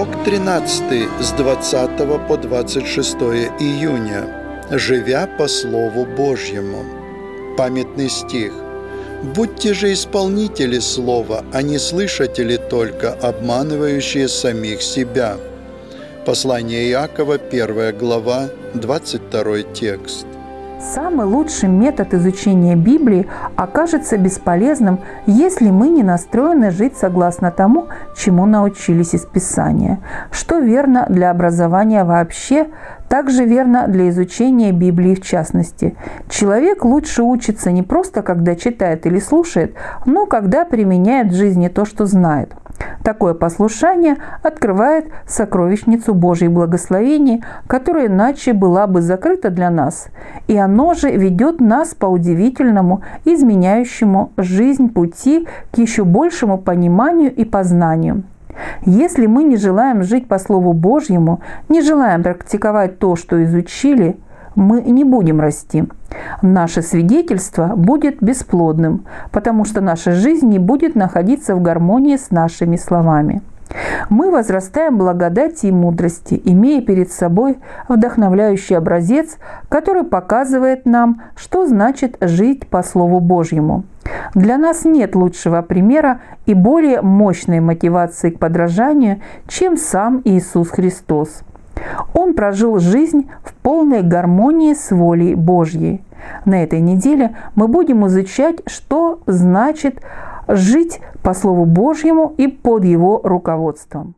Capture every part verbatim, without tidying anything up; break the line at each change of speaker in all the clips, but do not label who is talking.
Урок тринадцатый с двадцатого по двадцать шестое июня. Живя по Слову Божьему. Памятный стих. «Будьте же исполнители Слова, а не слышатели только, обманывающие самих себя». Послание Иакова, первая глава, двадцать второй текст.
Самый лучший метод изучения Библии окажется бесполезным, если мы не настроены жить согласно тому, чему научились из Писания. Что верно для образования вообще, также верно для изучения Библии в частности. Человек лучше учится не просто когда читает или слушает, но когда применяет в жизни то, что знает. Такое послушание открывает сокровищницу Божьих благословений, которая иначе была бы закрыта для нас, и оно же ведет нас по удивительному, изменяющему жизнь пути к еще большему пониманию и познанию. Если мы не желаем жить по Слову Божьему, не желаем практиковать то, что изучили, мы не будем расти. Наше свидетельство будет бесплодным, потому что наша жизнь не будет находиться в гармонии с нашими словами. Мы возрастаем в благодати и мудрости, имея перед собой вдохновляющий образец, который показывает нам, что значит жить по Слову Божьему. Для нас нет лучшего примера и более мощной мотивации к подражанию, чем сам Иисус Христос. Он прожил жизнь в полной гармонии с волей Божьей. На этой неделе мы будем изучать, что значит жить по Слову Божьему и под Его руководством.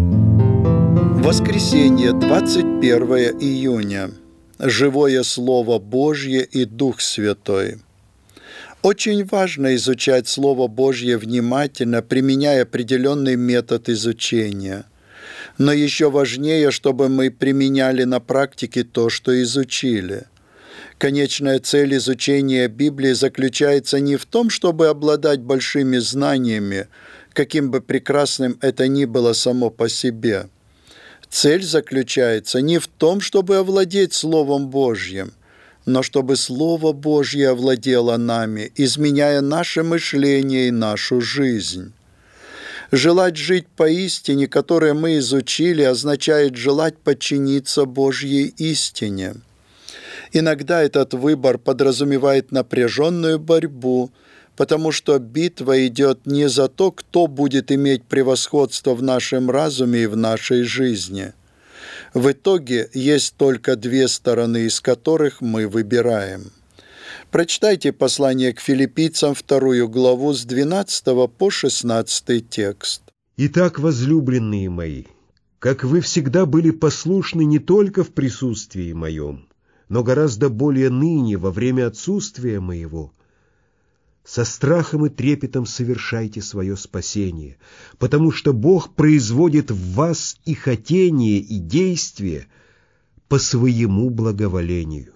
Воскресенье, двадцать первое июня. Живое Слово Божье и Дух Святой. Очень важно изучать Слово Божье внимательно, применяя определенный метод изучения. Но еще важнее, чтобы мы применяли на практике то, что изучили. Конечная цель изучения Библии заключается не в том, чтобы обладать большими знаниями, каким бы прекрасным это ни было само по себе. Цель заключается не в том, чтобы овладеть Словом Божьим, но чтобы Слово Божье овладело нами, изменяя наше мышление и нашу жизнь. Желать жить по истине, которую мы изучили, означает желать подчиниться Божьей истине. Иногда этот выбор подразумевает напряженную борьбу, потому что битва идет не за то, кто будет иметь превосходство в нашем разуме и в нашей жизни. В итоге есть только две стороны, из которых мы выбираем. Прочитайте послание к Филиппийцам, вторую главу, с двенадцатого по шестнадцатый текст.
«Итак, возлюбленные мои, как вы всегда были послушны не только в присутствии моем, но гораздо более ныне, во время отсутствия моего, со страхом и трепетом совершайте свое спасение, потому что Бог производит в вас и хотение, и действие по своему благоволению.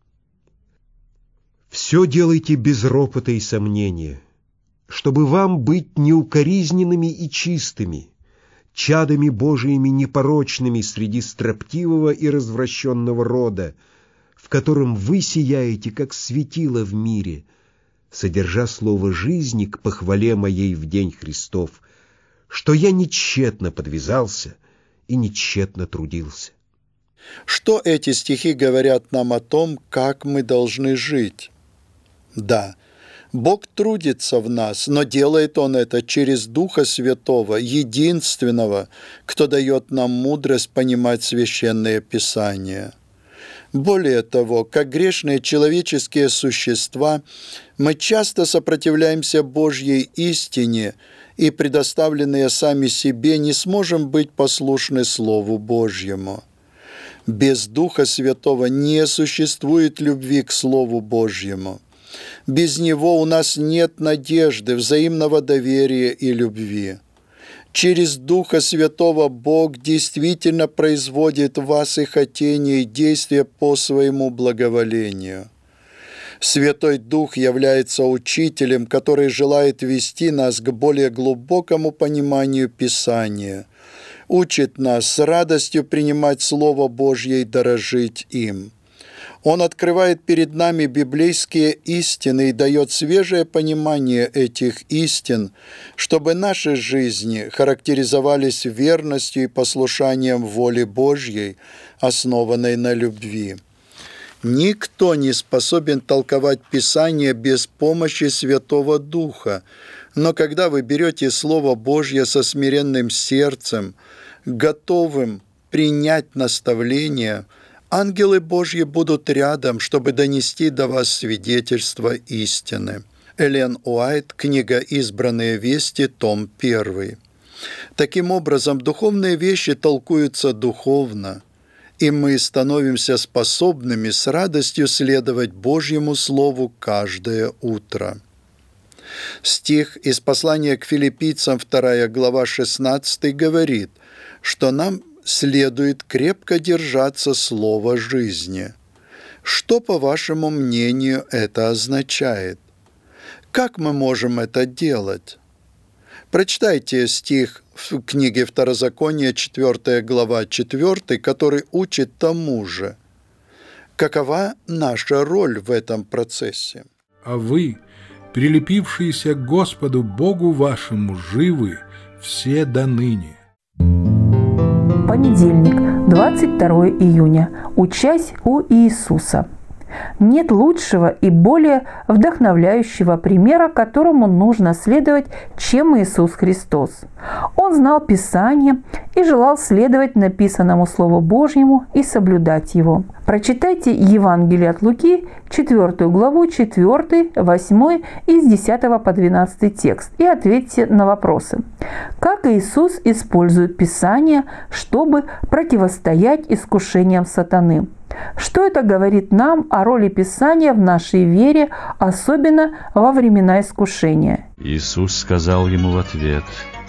Все делайте без ропота и сомнения, чтобы вам быть неукоризненными и чистыми, чадами Божиими непорочными среди строптивого и развращенного рода, в котором вы сияете, как светило в мире, содержа слово жизни к похвале моей в день Христов, что я не тщетно подвязался и не тщетно трудился».
Что эти стихи говорят нам о том, как мы должны жить? Да, Бог трудится в нас, но делает Он это через Духа Святого, единственного, кто дает нам мудрость понимать Священное Писание. Более того, как грешные человеческие существа, мы часто сопротивляемся Божьей истине и, предоставленные сами себе, не сможем быть послушны Слову Божьему. Без Духа Святого не существует любви к Слову Божьему. Без Него у нас нет надежды, взаимного доверия и любви. Через Духа Святого Бог действительно производит в вас и хотение, и действия по своему благоволению. Святой Дух является учителем, который желает вести нас к более глубокому пониманию Писания, учит нас с радостью принимать Слово Божье и дорожить им. Он открывает перед нами библейские истины и дает свежее понимание этих истин, чтобы наши жизни характеризовались верностью и послушанием воле Божьей, основанной на любви. Никто не способен толковать Писание без помощи Святого Духа, но когда вы берете Слово Божье со смиренным сердцем, готовым принять наставление, ангелы Божьи будут рядом, чтобы донести до вас свидетельство истины. Эллен Уайт, книга «Избранные вести», том первый. Таким образом, духовные вещи толкуются духовно, и мы становимся способными с радостью следовать Божьему Слову каждое утро. Стих из послания к Филиппийцам, вторая глава, шестнадцатый, говорит, что нам следует крепко держаться слова жизни. Что, по вашему мнению, это означает? Как мы можем это делать? Прочитайте стих в книге Второзакония, четвёртая глава, четвёртый, который учит тому же. Какова наша роль в этом процессе?
А вы, прилепившиеся к Господу Богу вашему, живы все до ныне.
Понедельник, двадцать второе июня. Учась у Иисуса. Нет лучшего и более вдохновляющего примера, которому нужно следовать, чем Иисус Христос. Он знал Писание и желал следовать написанному Слову Божьему и соблюдать его. Прочитайте Евангелие от Луки, четвёртую главу, четвёртый, восьмой и с десятого по двенадцатый текст и ответьте на вопросы. Как Иисус использует Писание, чтобы противостоять искушениям сатаны? Что это говорит нам о роли Писания в нашей вере, особенно во времена искушения?
Иисус сказал ему в ответ: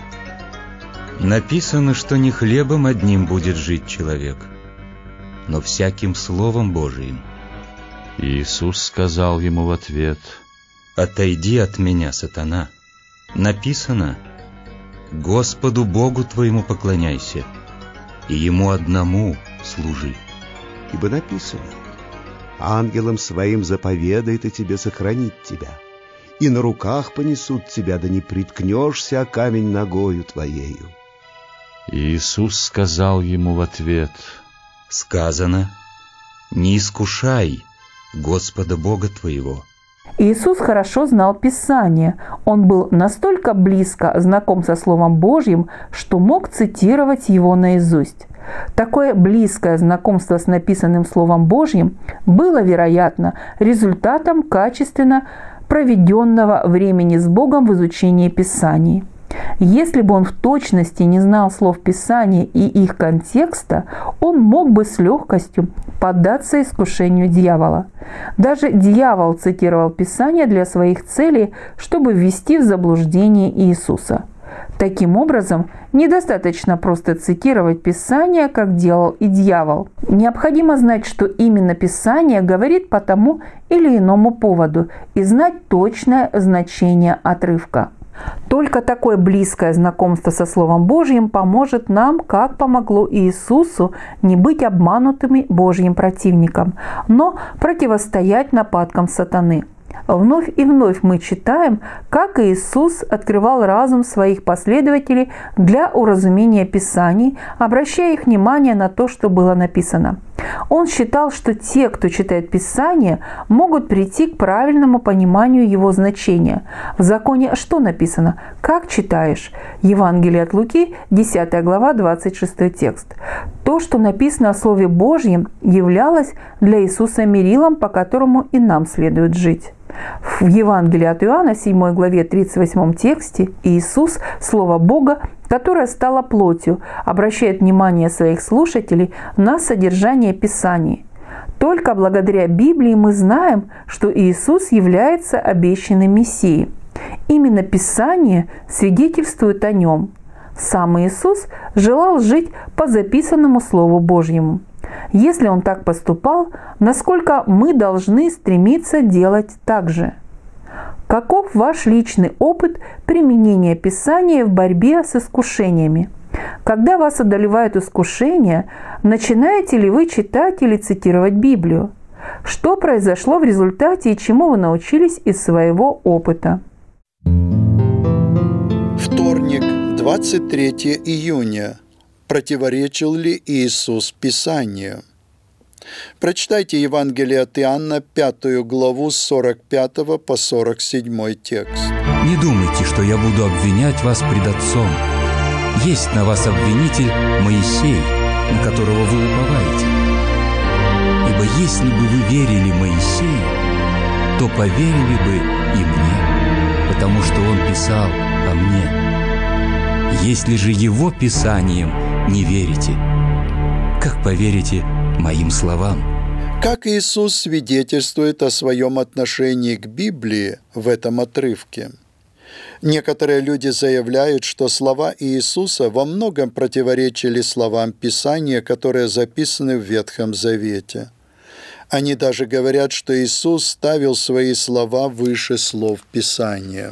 «Написано, что не хлебом одним будет жить человек, но всяким Словом Божиим». Иисус сказал ему в ответ: «Отойди от меня, сатана. Написано: Господу Богу твоему поклоняйся, и Ему одному служи».
Ибо написано: ангелам своим заповедает и тебе сохранить тебя, и на руках понесут тебя, да не приткнешься о камень ногою твоею.
Иисус сказал ему в ответ: «Сказано: не искушай Господа Бога твоего».
Иисус хорошо знал Писание. Он был настолько близко знаком со Словом Божьим, что мог цитировать его наизусть. Такое близкое знакомство с написанным Словом Божьим было, вероятно, результатом качественно проведенного времени с Богом в изучении Писаний. Если бы он в точности не знал слов Писания и их контекста, он мог бы с легкостью поддаться искушению дьявола. Даже дьявол цитировал Писание для своих целей, чтобы ввести в заблуждение Иисуса. Таким образом, недостаточно просто цитировать Писание, как делал и дьявол. Необходимо знать, что именно Писание говорит по тому или иному поводу, и знать точное значение отрывка. Только такое близкое знакомство со Словом Божьим поможет нам, как помогло Иисусу, не быть обманутыми Божьим противником, но противостоять нападкам сатаны. Вновь и вновь мы читаем, как Иисус открывал разум своих последователей для уразумения Писаний, обращая их внимание на то, что было написано. Он считал, что те, кто читает Писание, могут прийти к правильному пониманию его значения. В законе что написано? Как читаешь? Евангелие от Луки, десятая глава, двадцать шестой текст. То, что написано о Слове Божьем, являлось для Иисуса мерилом, по которому и нам следует жить. В Евангелии от Иоанна, седьмой главе, тридцать восьмом тексте, Иисус, Слово Бога, которое стало плотью, обращает внимание своих слушателей на содержание Писаний. Только благодаря Библии мы знаем, что Иисус является обещанным Мессией. Именно Писание свидетельствует о нем. Сам Иисус желал жить по записанному Слову Божьему. Если он так поступал, насколько мы должны стремиться делать так же? Каков ваш личный опыт применения Писания в борьбе с искушениями? Когда вас одолевают искушения, начинаете ли вы читать или цитировать Библию? Что произошло в результате и чему вы научились из своего опыта?
Вторник, двадцать третьего июня. Противоречил ли Иисус Писанию? Прочитайте Евангелие от Иоанна, пятую главу, с сорок пятого по сорок седьмой текст.
«Не думайте, что я буду обвинять вас пред Отцом. Есть на вас обвинитель Моисей, на которого вы уповаете. Ибо если бы вы верили Моисею, то поверили бы и мне, потому что он писал о мне. Если же его писанием не верите, как поверите моим словам?»
Как Иисус свидетельствует о своем отношении к Библии в этом отрывке? Некоторые люди заявляют, что слова Иисуса во многом противоречили словам Писания, которые записаны в Ветхом Завете. Они даже говорят, что Иисус ставил свои слова выше слов Писания.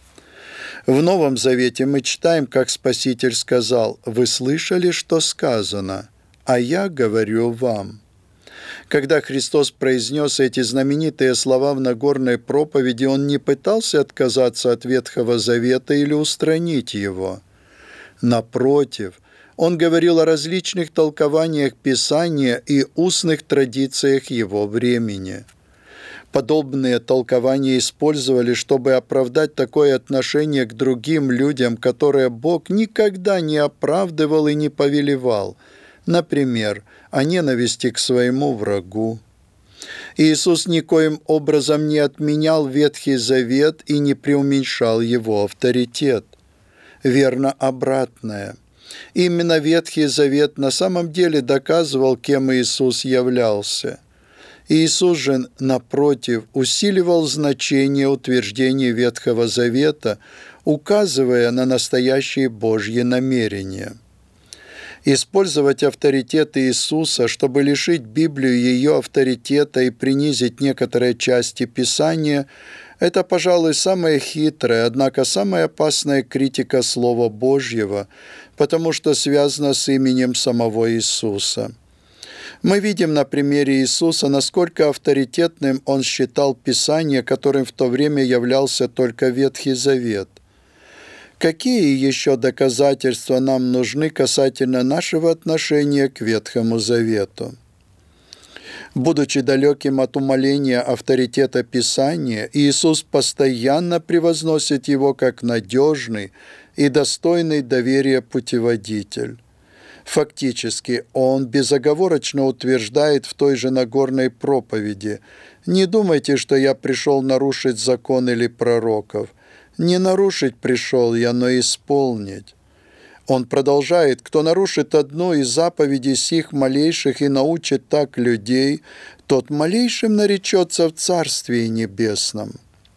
В Новом Завете мы читаем, как Спаситель сказал: «Вы слышали, что сказано, а я говорю вам». Когда Христос произнес эти знаменитые слова в Нагорной проповеди, Он не пытался отказаться от Ветхого Завета или устранить его. Напротив, Он говорил о различных толкованиях Писания и устных традициях Его времени. Подобные толкования использовали, чтобы оправдать такое отношение к другим людям, которое Бог никогда не оправдывал и не повелевал. Например, о ненависти к своему врагу. Иисус никоим образом не отменял Ветхий Завет и не преуменьшал его авторитет. Верно обратное. Именно Ветхий Завет на самом деле доказывал, кем Иисус являлся. Иисус же, напротив, усиливал значение утверждений Ветхого Завета, указывая на настоящие Божьи намерения. Использовать авторитет Иисуса, чтобы лишить Библию ее авторитета и принизить некоторые части Писания, это, пожалуй, самая хитрая, однако самая опасная критика Слова Божьего, потому что связана с именем самого Иисуса. Мы видим на примере Иисуса, насколько авторитетным Он считал Писание, которым в то время являлся только Ветхий Завет. Какие еще доказательства нам нужны касательно нашего отношения к Ветхому Завету? Будучи далеким от умаления авторитета Писания, Иисус постоянно превозносит его как надежный и достойный доверия путеводитель. Фактически, Он безоговорочно утверждает в той же Нагорной проповеди: «Не думайте, что я пришел нарушить закон или пророков. Не нарушить пришел я, но исполнить». Он продолжает: «Кто нарушит одну из заповедей сих малейших и научит так людей, тот малейшим наречется в Царствии Небесном».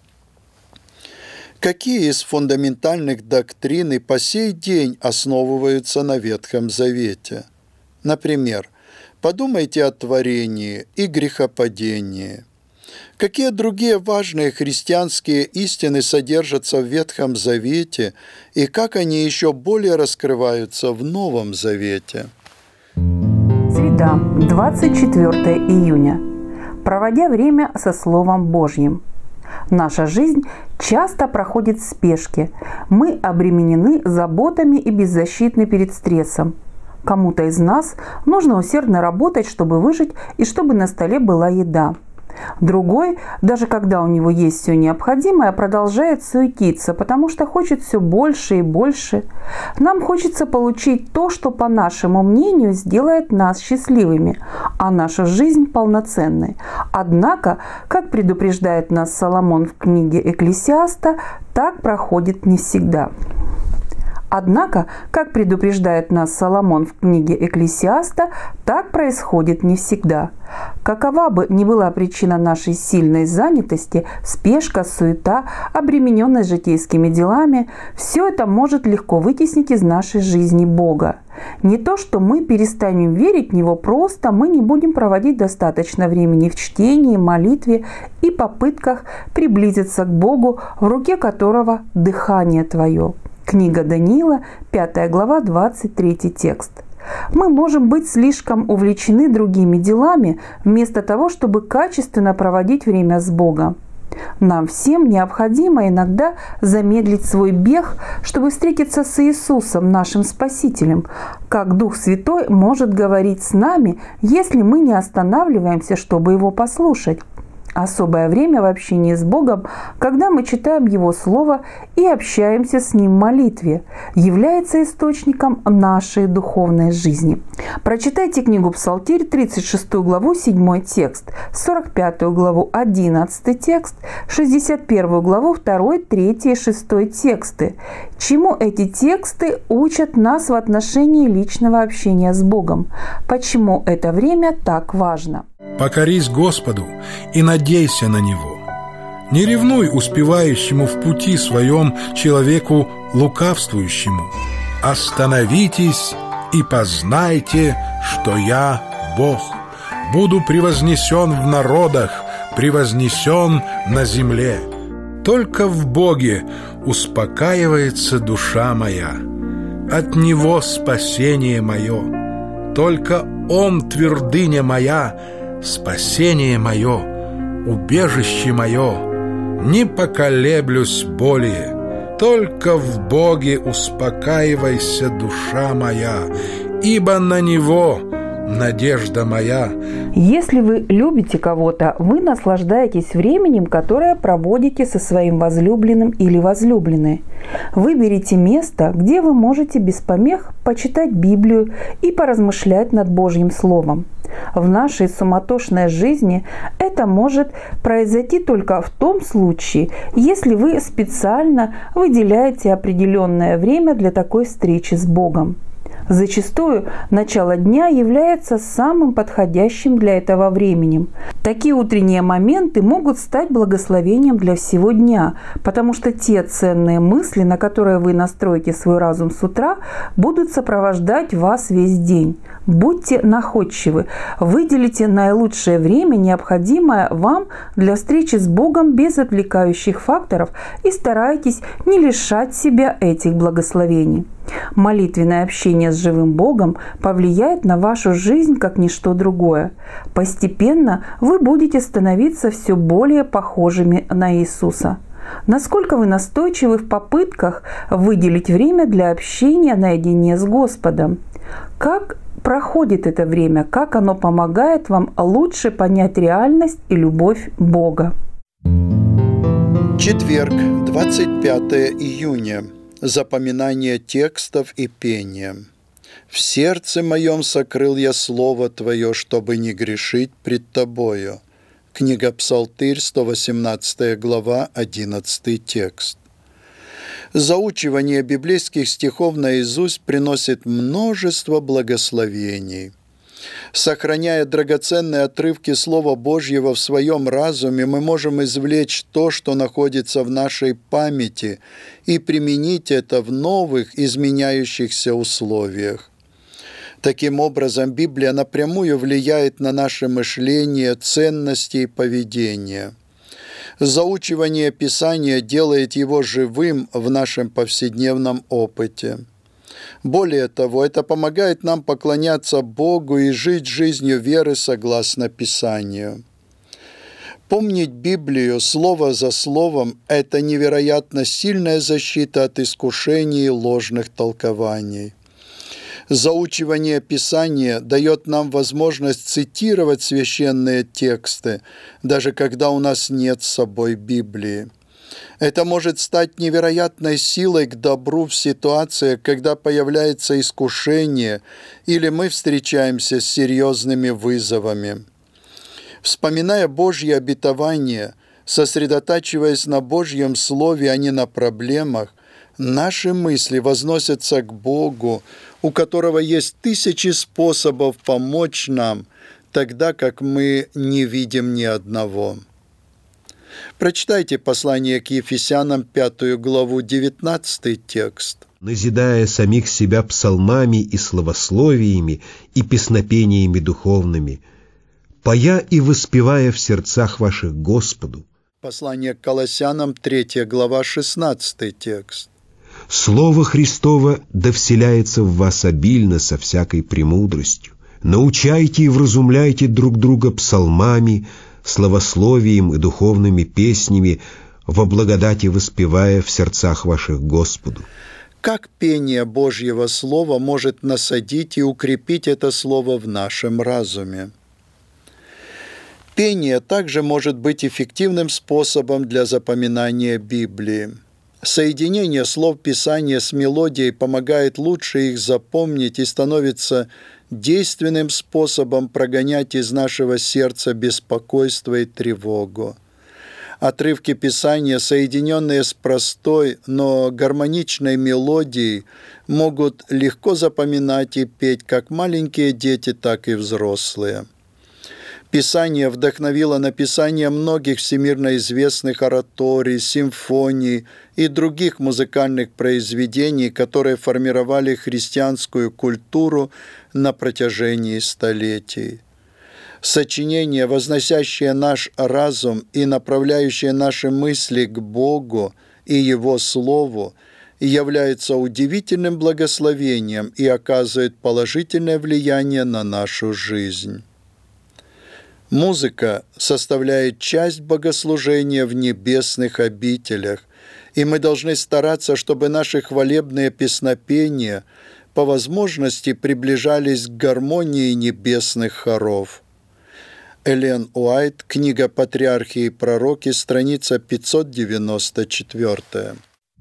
Какие из фундаментальных доктрин и по сей день основываются на Ветхом Завете? Например, подумайте о творении и грехопадении. Какие другие важные христианские истины содержатся в Ветхом Завете и как они еще более раскрываются в Новом Завете?
Среда, двадцать четвёртого июня. Проводя время со Словом Божьим. Наша жизнь часто проходит в спешке. Мы обременены заботами и беззащитны перед стрессом. Кому-то из нас нужно усердно работать, чтобы выжить и чтобы на столе была еда. Другой, даже когда у него есть все необходимое, продолжает суетиться, потому что хочет все больше и больше. Нам хочется получить то, что, по нашему мнению, сделает нас счастливыми, а нашу жизнь полноценной. Однако, как предупреждает нас Соломон в книге Экклесиаста, так проходит не всегда. Однако, как предупреждает нас Соломон в книге Экклесиаста, так происходит не всегда. Какова бы ни была причина нашей сильной занятости, спешка, суета, обремененность житейскими делами, все это может легко вытеснить из нашей жизни Бога. Не то, что мы перестанем верить в Него, просто мы не будем проводить достаточно времени в чтении, молитве и попытках приблизиться к Богу, в руке которого дыхание Твое. Книга Даниила, пятая глава, двадцать третий текст. Мы можем быть слишком увлечены другими делами, вместо того, чтобы качественно проводить время с Богом. Нам всем необходимо иногда замедлить свой бег, чтобы встретиться с Иисусом, нашим Спасителем, как Дух Святой может говорить с нами, если мы не останавливаемся, чтобы Его послушать. Особое время в общении с Богом, когда мы читаем Его Слово и общаемся с Ним в молитве, является источником нашей духовной жизни. Прочитайте книгу Псалтирь, тридцать шестую главу, седьмой текст, сорок пятую главу, одиннадцатый текст, шестьдесят первую главу, второй, третий и шестой тексты. Чему эти тексты учат нас в отношении личного общения с Богом? Почему это время так важно?
Покорись Господу и надейся на Него. Не ревнуй успевающему в пути своем человеку лукавствующему. Остановитесь и познайте, что я Бог. Буду превознесен в народах, превознесен на земле. Только в Боге успокаивается душа моя. От Него спасение мое. Только Он твердыня моя, спасение мое, убежище мое, не поколеблюсь более. Только в Боге успокаивайся, душа моя, ибо на Него надежда моя.
Если вы любите кого-то, вы наслаждаетесь временем, которое проводите со своим возлюбленным или возлюбленной. Выберите место, где вы можете без помех почитать Библию и поразмышлять над Божьим Словом. В нашей суматошной жизни это может произойти только в том случае, если вы специально выделяете определенное время для такой встречи с Богом. Зачастую начало дня является самым подходящим для этого временем. Такие утренние моменты могут стать благословением для всего дня, потому что те ценные мысли, на которые вы настроите свой разум с утра, будут сопровождать вас весь день. Будьте находчивы, выделите наилучшее время, необходимое вам для встречи с Богом без отвлекающих факторов, и старайтесь не лишать себя этих благословений. Молитвенное общение с живым Богом повлияет на вашу жизнь как ничто другое. Постепенно вы будете становиться все более похожими на Иисуса. Насколько вы настойчивы в попытках выделить время для общения наедине с Господом? Как проходит это время? Как оно помогает вам лучше понять реальность и любовь Бога?
Четверг, двадцать пятое июня. Запоминание текстов и пение. «В сердце моем сокрыл я слово Твое, чтобы не грешить пред Тобою». Книга Псалтырь, сто восемнадцатая глава, одиннадцатый текст. Заучивание библейских стихов наизусть приносит множество благословений. Сохраняя драгоценные отрывки Слова Божьего в своем разуме, мы можем извлечь то, что находится в нашей памяти, и применить это в новых, изменяющихся условиях. Таким образом, Библия напрямую влияет на наше мышление, ценности и поведение. Заучивание Писания делает его живым в нашем повседневном опыте. Более того, это помогает нам поклоняться Богу и жить жизнью веры согласно Писанию. Помнить Библию слово за словом – это невероятно сильная защита от искушений и ложных толкований. Заучивание Писания дает нам возможность цитировать священные тексты, даже когда у нас нет с собой Библии. Это может стать невероятной силой к добру в ситуациях, когда появляется искушение или мы встречаемся с серьезными вызовами. Вспоминая Божьи обетования, сосредотачиваясь на Божьем Слове, а не на проблемах, наши мысли возносятся к Богу, у которого есть тысячи способов помочь нам, тогда как мы не видим ни одного. Прочитайте послание к Ефесянам, пятую главу, девятнадцатый текст.
«Назидая самих себя псалмами и славословиями и песнопениями духовными, поя и воспевая в сердцах ваших Господу».
Послание к Колоссянам, третья глава, шестнадцатый текст.
Слово Христово да вселяется в вас обильно со всякой премудростью. Научайте и вразумляйте друг друга псалмами, славословием и духовными песнями, во благодати воспевая в сердцах ваших Господу.
Как пение Божьего Слова может насадить и укрепить это Слово в нашем разуме? Пение также может быть эффективным способом для запоминания Библии. Соединение слов Писания с мелодией помогает лучше их запомнить и становится действенным способом прогонять из нашего сердца беспокойство и тревогу. Отрывки Писания, соединенные с простой, но гармоничной мелодией, могут легко запоминать и петь как маленькие дети, так и взрослые. Писание вдохновило написание многих всемирно известных ораторий, симфоний и других музыкальных произведений, которые формировали христианскую культуру на протяжении столетий. Сочинения, возносящие наш разум и направляющие наши мысли к Богу и Его Слову, являются удивительным благословением и оказывают положительное влияние на нашу жизнь. Музыка составляет часть богослужения в небесных обителях, и мы должны стараться, чтобы наши хвалебные песнопения по возможности приближались к гармонии небесных хоров. Эллен Уайт, книга «Патриархи и пророки», страница пятьсот девяносто четыре.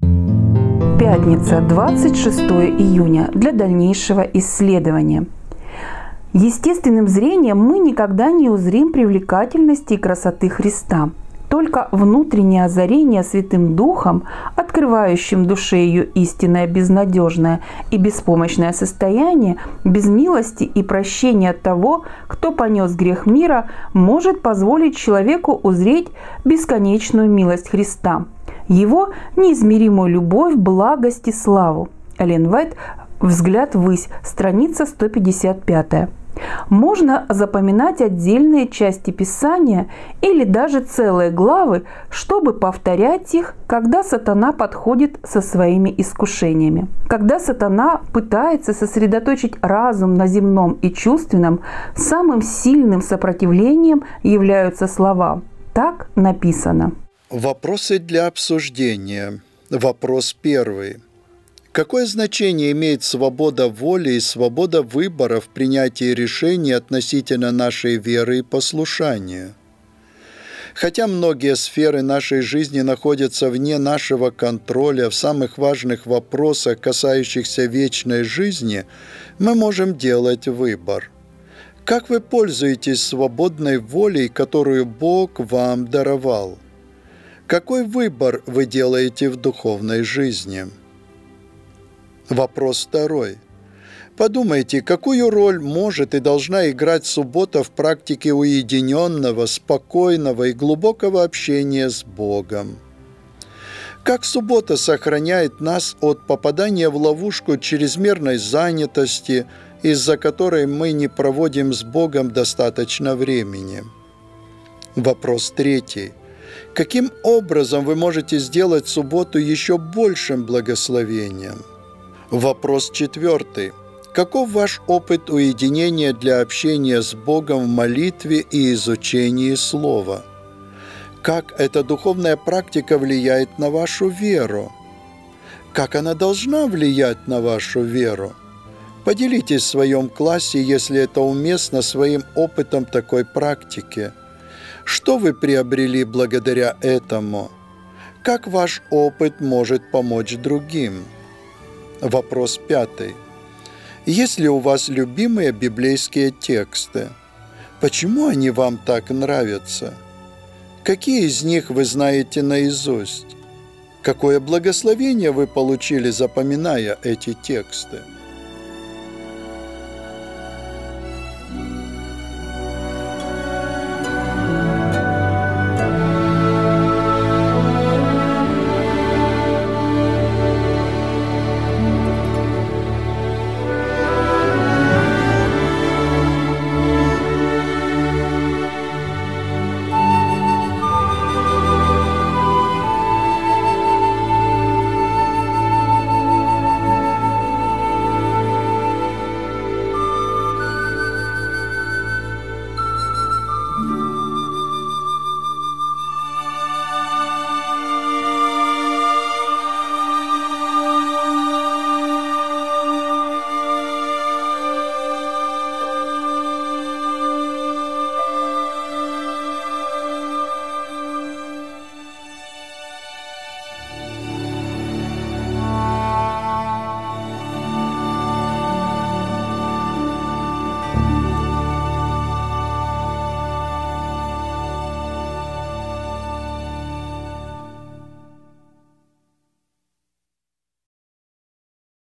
Пятница, двадцать шестое июня, для дальнейшего исследования. Естественным зрением мы никогда не узрим привлекательности и красоты Христа. Только внутреннее озарение Святым Духом, открывающим душе ее истинное безнадежное и беспомощное состояние, без милости и прощения того, кто понес грех мира, может позволить человеку узреть бесконечную милость Христа, Его неизмеримую любовь, благость и славу. Эллен Уайт, «Взгляд ввысь», страница сто пятьдесят пять. Можно запоминать отдельные части Писания или даже целые главы, чтобы повторять их, когда сатана подходит со своими искушениями. Когда сатана пытается сосредоточить разум на земном и чувственном, самым сильным сопротивлением являются слова. Так написано.
Вопросы для обсуждения. Вопрос первый. Какое значение имеет свобода воли и свобода выбора в принятии решений относительно нашей веры и послушания? Хотя многие сферы нашей жизни находятся вне нашего контроля в самых важных вопросах, касающихся вечной жизни, мы можем делать выбор. Как вы пользуетесь свободной волей, которую Бог вам даровал? Какой выбор вы делаете в духовной жизни? Вопрос второй. Подумайте, какую роль может и должна играть суббота в практике уединенного, спокойного и глубокого общения с Богом? Как суббота сохраняет нас от попадания в ловушку чрезмерной занятости, из-за которой мы не проводим с Богом достаточно времени? Вопрос третий. Каким образом вы можете сделать субботу еще большим благословением? Вопрос четвертый. Каков ваш опыт уединения для общения с Богом в молитве и изучении Слова? Как эта духовная практика влияет на вашу веру? Как она должна влиять на вашу веру? Поделитесь в своем классе, если это уместно, своим опытом такой практики. Что вы приобрели благодаря этому? Как ваш опыт может помочь другим? Вопрос пятый. Есть ли у вас любимые библейские тексты? Почему они вам так нравятся? Какие из них вы знаете наизусть? Какое благословение вы получили, запоминая эти тексты?